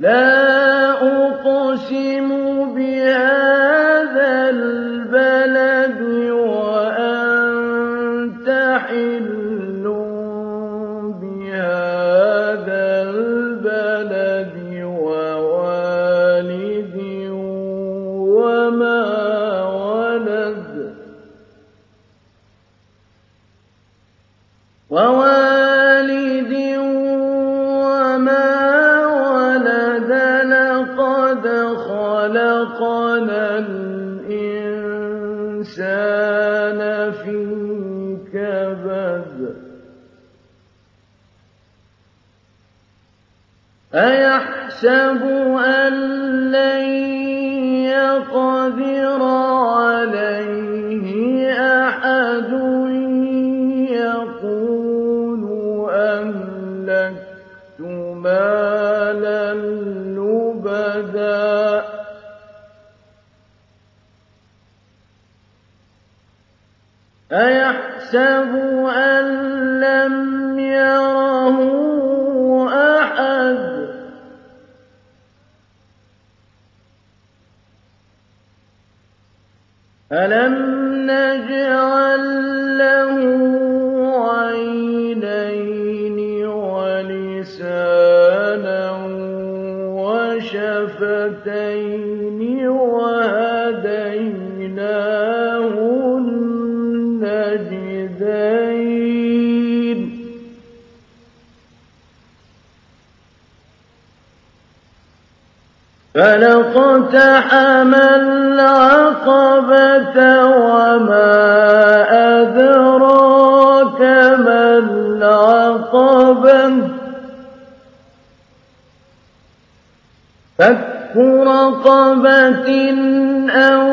لا أقسم بهذا البلد وأنت حل بهذا البلد ووالد وما ولد لقد خلقنا الإنسان في كبد أيحسب أن لن يقدر عليه أحد يقول أهلكت مالا لبدا أيحسب أن لم يره أحد ألم نجعل له عينين ولسانا وشفتين وهديناه النجدين فلاقتحم العقبة وما أدراك ما العقبة فك رقبة أو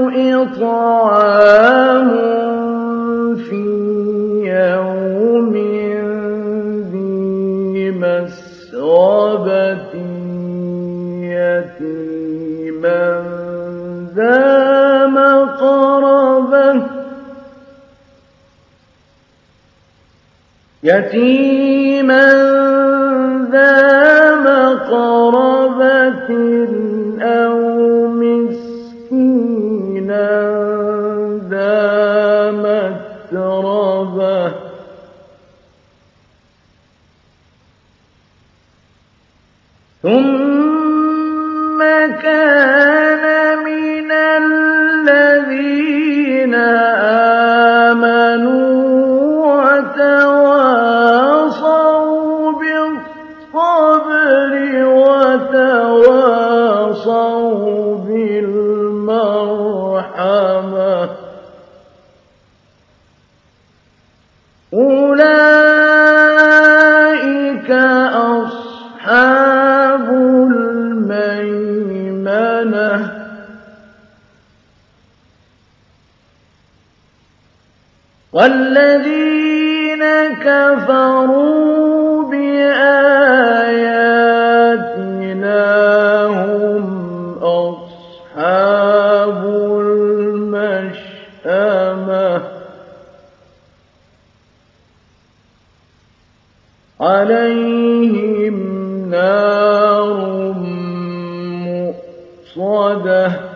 إطعام في يوم ذي مسغبة يتيما ذا مقربة أو مسكينا ذا متربة ثم كان من الذين آمنوا وتواصوا بالصبر وتواصوا بالمرحمة أولئك أصحاب الميمنة والذين كفروا بآياتنا هم أصحاب المشأمة عليهم نار مؤصدة